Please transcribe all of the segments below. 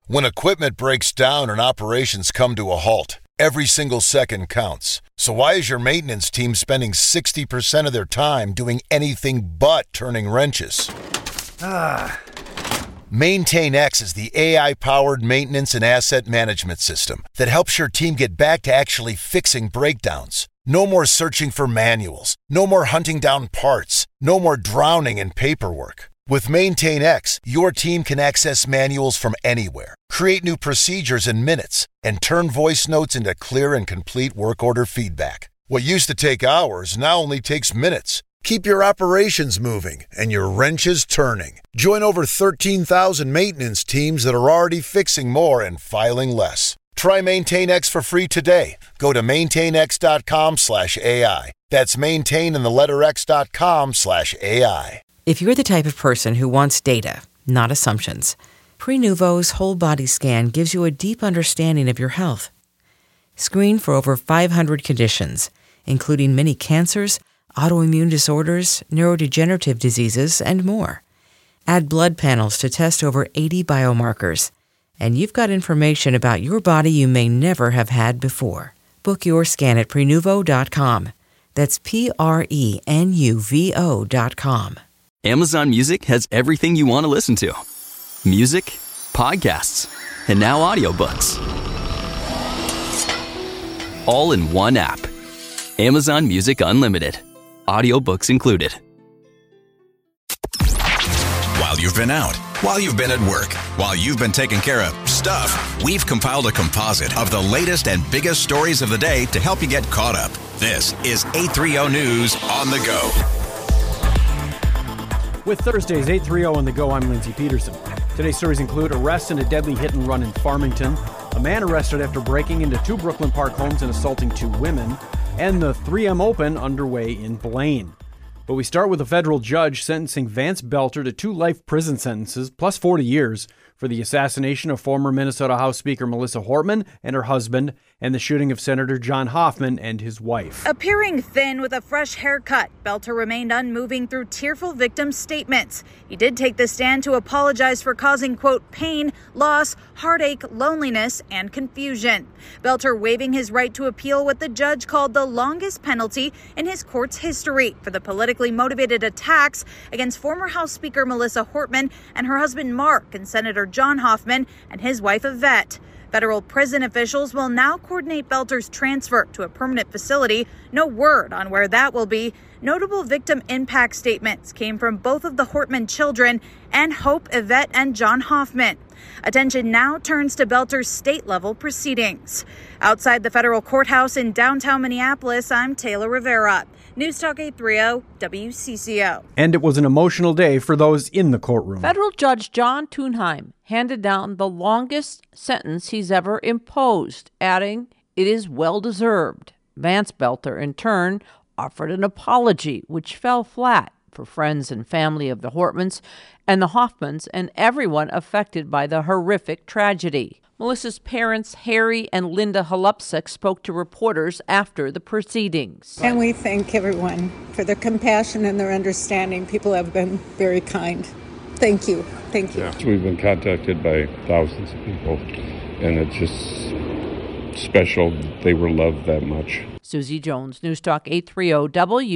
When equipment breaks down and operations come to a halt, every single second counts. So why is your maintenance team spending 60% of their time doing anything but turning wrenches? MaintainX is the AI-powered maintenance and asset management system that helps your team get back to actually fixing breakdowns. No more searching for manuals. No more hunting down parts. No more drowning in paperwork. With MaintainX, your team can access manuals from anywhere, create new procedures in minutes, and turn voice notes into clear and complete work order feedback. What used to take hours now only takes minutes. Keep your operations moving and your wrenches turning. Join over 13,000 maintenance teams that are already fixing more and filing less. Try MaintainX for free today. Go to maintainx.com/AI. That's maintain and the letter x.com/AI. If you're the type of person who wants data, not assumptions, Prenuvo's whole body scan gives you a deep understanding of your health. Screen for over 500 conditions, including many cancers, autoimmune disorders, neurodegenerative diseases, and more. Add blood panels to test over 80 biomarkers. And you've got information about your body you may never have had before. Book your scan at Prenuvo.com. That's Prenuvo.com. Amazon Music has everything you want to listen to. Music, podcasts, and now audiobooks. All in one app. Amazon Music Unlimited. Audiobooks included. While you've been out, while you've been at work, while you've been taking care of stuff, we've compiled a composite of the latest and biggest stories of the day to help you get caught up. This is 830 News on the Go. With Thursday's 830 on the Go, I'm Lindsay Peterson. Today's stories include arrest in a deadly hit and run in Farmington, a man arrested after breaking into 2 Brooklyn Park homes and assaulting 2 women, and the 3M Open underway in Blaine. But we start with a federal judge sentencing Vance Belter to 2 life prison sentences plus 40 years for the assassination of former Minnesota House Speaker Melissa Hortman and her husband, and the shooting of Senator John Hoffman and his wife. Appearing thin with a fresh haircut, Belter remained unmoving through tearful victim statements. He did take the stand to apologize for causing, quote, pain, loss, heartache, loneliness, and confusion. Belter waiving his right to appeal what the judge called the longest penalty in his court's history for the politically motivated attacks against former House Speaker Melissa Hortman and her husband Mark and Senator John Hoffman and his wife Yvette. Federal prison officials will now coordinate Belter's transfer to a permanent facility. No word on where that will be. Notable victim impact statements came from both of the Hortman children and Hope, Yvette, and John Hoffman. Attention now turns to Belter's state-level proceedings. Outside the federal courthouse in downtown Minneapolis, I'm Taylor Rivera. News Talk 830 WCCO. And it was an emotional day for those in the courtroom. Federal Judge John Thunheim handed down the longest sentence he's ever imposed, adding, "It is well-deserved." Vance Belter, in turn, offered an apology, which fell flat for friends and family of the Hortmans and the Hoffmans and everyone affected by the horrific tragedy. Melissa's parents, Harry and Linda Holupsik, spoke to reporters after the proceedings. And we thank everyone for their compassion and their understanding. People have been very kind. Thank you. Thank you. Yeah. We've been contacted by thousands of people, and it's just special they were loved that much. Susie Jones, News Talk 830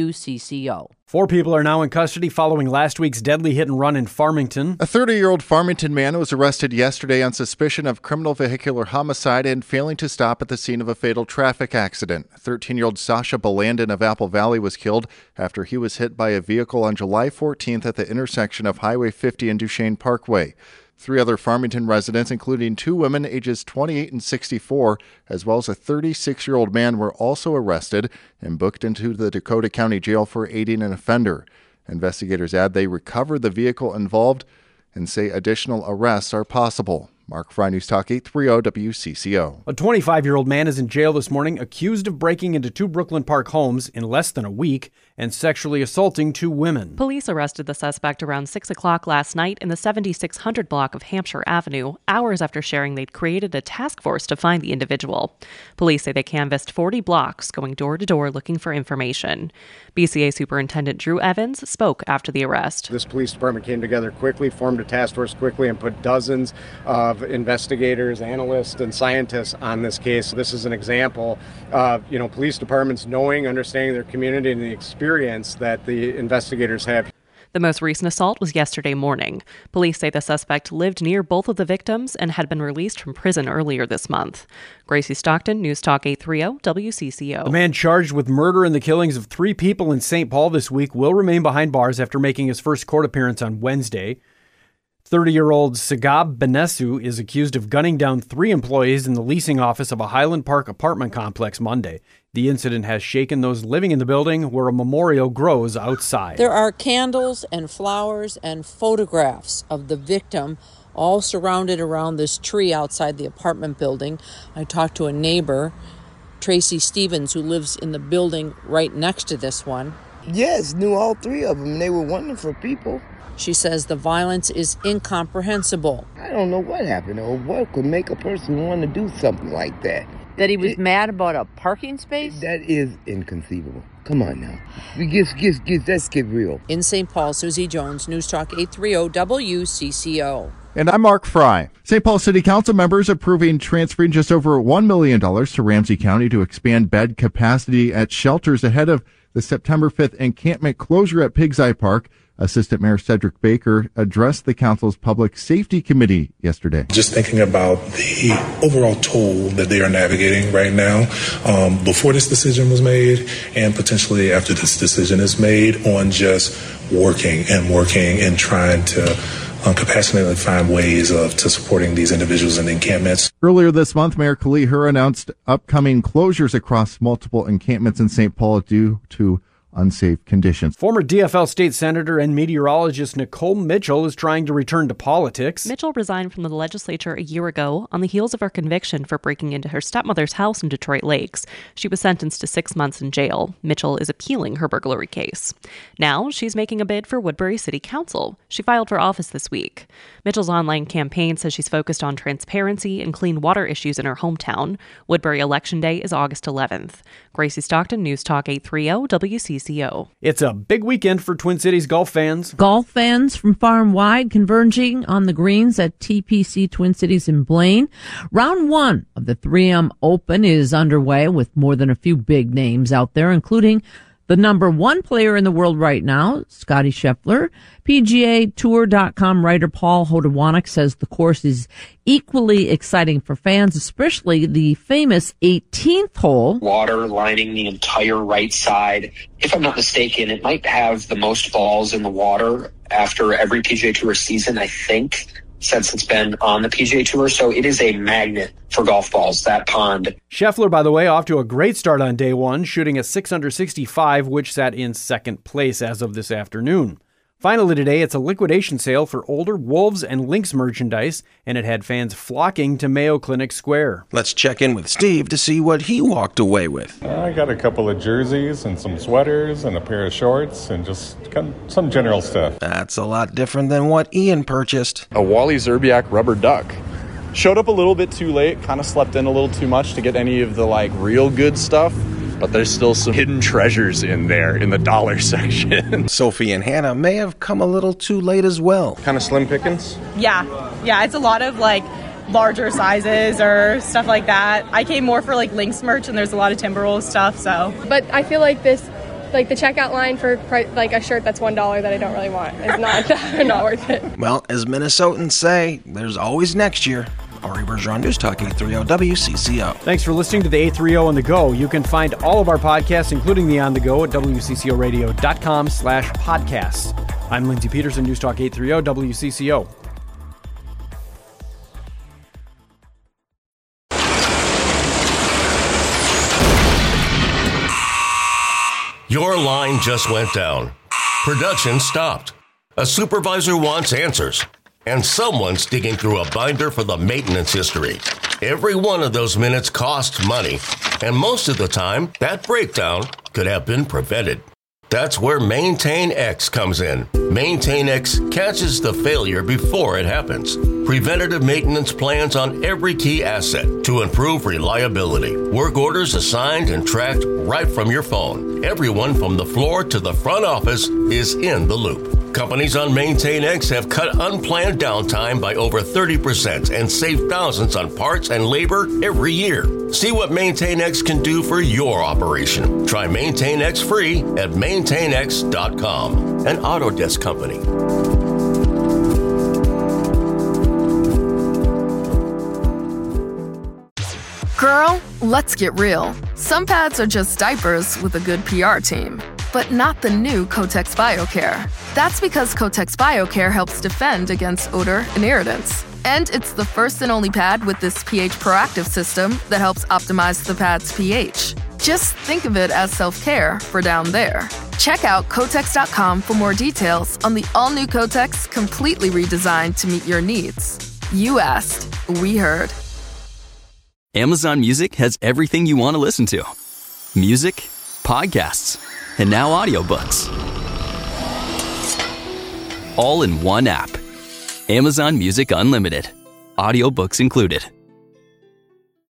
WCCO. 4 people are now in custody following last week's deadly hit and run in Farmington. A 30-year-old Farmington man was arrested yesterday on suspicion of criminal vehicular homicide and failing to stop at the scene of a fatal traffic accident. 13-year-old Sasha Belandon of Apple Valley was killed after he was hit by a vehicle on July 14th at the intersection of Highway 50 and Duchesne Parkway. 3 other Farmington residents, including 2 women ages 28 and 64, as well as a 36-year-old man, were also arrested and booked into the Dakota County Jail for aiding an offender. Investigators add they recovered the vehicle involved and say additional arrests are possible. Mark Fry, News Talk 830 WCCO. A 25-year-old man is in jail this morning accused of breaking into 2 Brooklyn Park homes in less than a week and sexually assaulting 2 women. Police arrested the suspect around 6 o'clock last night in the 7600 block of Hampshire Avenue, hours after sharing they'd created a task force to find the individual. Police say they canvassed 40 blocks, going door to door looking for information. BCA Superintendent Drew Evans spoke after the arrest. This police department came together quickly, formed a task force quickly, and put dozens of investigators, analysts, and scientists on this case. This is an example of, police departments knowing, understanding their community, and the experience that the investigators have. The most recent assault was yesterday morning. Police say the suspect lived near both of the victims and had been released from prison earlier this month. Gracie Stockton, News Talk 830, WCCO. The man charged with murder in the killings of 3 people in St. Paul this week will remain behind bars after making his first court appearance on Wednesday. 30-year-old Sagab Benesu is accused of gunning down 3 employees in the leasing office of a Highland Park apartment complex Monday. The incident has shaken those living in the building where a memorial grows outside. There are candles and flowers and photographs of the victim all surrounded around this tree outside the apartment building. I talked to a neighbor, Tracy Stevens, who lives in the building right next to this one. Yes, knew all 3 of them. They were wonderful people. She says the violence is incomprehensible. I don't know what happened or what could make a person want to do something like that. That he was mad about a parking space? That is inconceivable. Come on now. Let's get real. In St. Paul, Susie Jones, News Talk 830 WCCO. And I'm Mark Fry. St. Paul City Council members approving transferring just over $1 million to Ramsey County to expand bed capacity at shelters ahead of the September 5th encampment closure at Pigs Eye Park. Assistant Mayor Cedric Baker addressed the council's Public Safety Committee yesterday. Just thinking about the overall toll that they are navigating right now, before this decision was made and potentially after this decision is made, on just working and trying to compassionately find ways to supporting these individuals in the encampments. Earlier this month, Mayor Kaliher announced upcoming closures across multiple encampments in St. Paul due to unsafe conditions. Former DFL state senator and meteorologist Nicole Mitchell is trying to return to politics. Mitchell resigned from the legislature a year ago on the heels of her conviction for breaking into her stepmother's house in Detroit Lakes. She was sentenced to 6 months in jail. Mitchell is appealing her burglary case. Now she's making a bid for Woodbury City Council. She filed for office this week. Mitchell's online campaign says she's focused on transparency and clean water issues in her hometown. Woodbury Election Day is August 11th. Gracie Stockton, News Talk 830 WCCO. It's a big weekend for Twin Cities golf fans. Golf fans from far and wide converging on the greens at TPC Twin Cities in Blaine. Round 1 of the 3M Open is underway with more than a few big names out there, including the number 1 player in the world right now, Scottie Scheffler. PGA Tour.com writer Paul Hodowanik says the course is equally exciting for fans, especially the famous 18th hole. Water lining the entire right side. If I'm not mistaken, it might have the most balls in the water after every PGA Tour season, I think, since it's been on the PGA Tour. So it is a magnet for golf balls, that pond. Scheffler, by the way, off to a great start on day 1, shooting a 6 under 65, which sat in second place as of this afternoon. Finally today, it's a liquidation sale for older Wolves and Lynx merchandise, and it had fans flocking to Mayo Clinic Square. Let's check in with Steve to see what he walked away with. I got a couple of jerseys and some sweaters and a pair of shorts and just some general stuff. That's a lot different than what Ian purchased. A Wally Zerbiak rubber duck. Showed up a little bit too late, kind of slept in a little too much to get any of the real good stuff. But there's still some hidden treasures in there in the dollar section. Sophie and Hannah may have come a little too late as well. Kind of slim pickings? Yeah, it's a lot of larger sizes or stuff like that. I came more for Lynx merch, and there's a lot of Timberwolves stuff, so. But I feel like this, the checkout line for a shirt that's $1 that I don't really want is not worth it. Well, as Minnesotans say, there's always next year. Ari Bergeron, News Talk 830 WCCO. Thanks for listening to the 830 On The Go. You can find all of our podcasts, including the On The Go, at WCCOradio.com/podcasts. I'm Lindsey Peterson, News Talk 830 WCCO. Your line just went down. Production stopped. A supervisor wants answers. And someone's digging through a binder for the maintenance history. Every one of those minutes costs money, and most of the time, that breakdown could have been prevented. That's where Maintain X comes in. Maintain X catches the failure before it happens. Preventative maintenance plans on every key asset to improve reliability. Work orders assigned and tracked right from your phone. Everyone from the floor to the front office is in the loop. Companies on Maintain X have cut unplanned downtime by over 30% and saved thousands on parts and labor every year. See what Maintain X can do for your operation. Try Maintain X free at maintainx.com, an Autodesk company. Girl, let's get real. Some pads are just diapers with a good PR team. But not the new Kotex BioCare. That's because Kotex BioCare helps defend against odor and irritants. And it's the first and only pad with this pH proactive system that helps optimize the pad's pH. Just think of it as self-care for down there. Check out Kotex.com for more details on the all-new Kotex, completely redesigned to meet your needs. You asked, we heard. Amazon Music has everything you want to listen to. Music, podcasts, and now audiobooks. All in one app. Amazon Music Unlimited. Audiobooks included.